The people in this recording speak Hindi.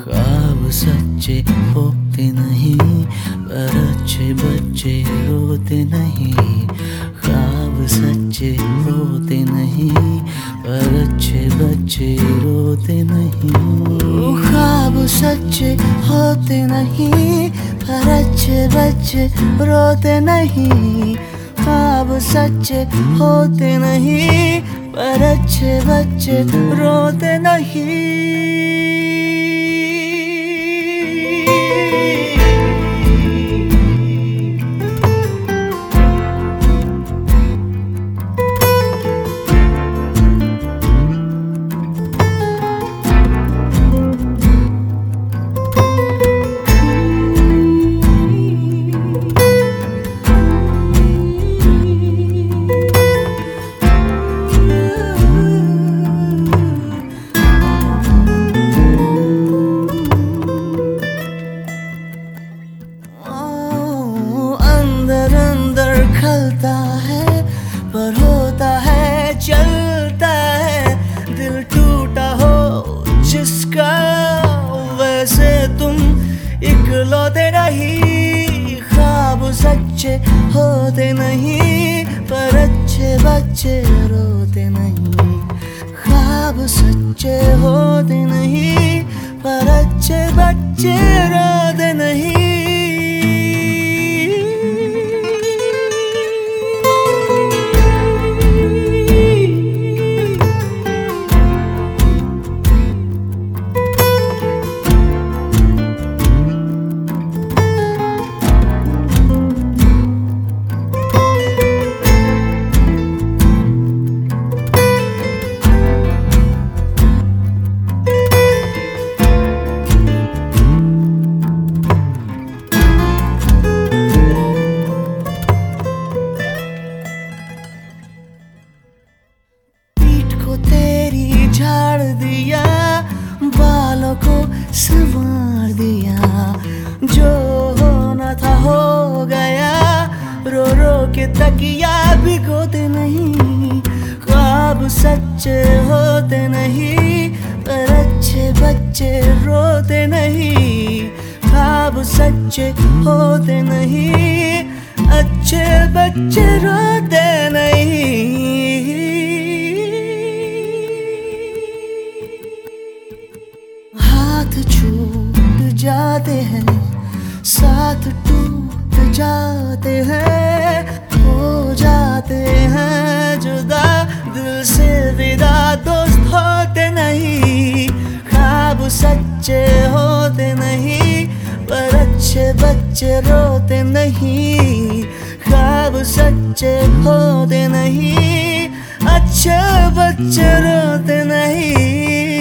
ख्वाब सच्चे होते नहीं पर अच्छे बच्चे रोते नहीं। ख्वाब सच्चे होते नहीं पर अच्छे बच्चे रोते नहीं। ख्वाब सच्चे होते नहीं पर अच्छे बच्चे रोते नहीं। ख्वाब सच्चे होते नहीं पर अच्छे बच्चे रोते नहीं। खलता है पर होता है चलता है। दिल टूटा हो जिसका वैसे तुम इकलौते नहीं। ख्वाब सच्चे होते नहीं पर अच्छे बच्चे रोते नहीं। ख्वाब सच्चे होते नहीं पर अच्छे बच्चे रोते नहीं। तेरी झाड़ दिया बालों को संवार दिया। जो होना था हो गया रो रो के तकिया भिगोते नहीं। ख्वाब सच्चे होते नहीं पर अच्छे बच्चे रोते नहीं। ख्वाब सच्चे होते नहीं अच्छे बच्चे रोते नहीं। हाथ छूट जाते हैं साथ टूट जाते हैं। हो जाते हैं जुदा दिल से विदा दोस्त होते नहीं। ख्वाब सच्चे होते नहीं पर अच्छे बच्चे रोते नहीं। ख्वाब सच्चे होते नहीं अच्छे बच्चे रोते नहीं।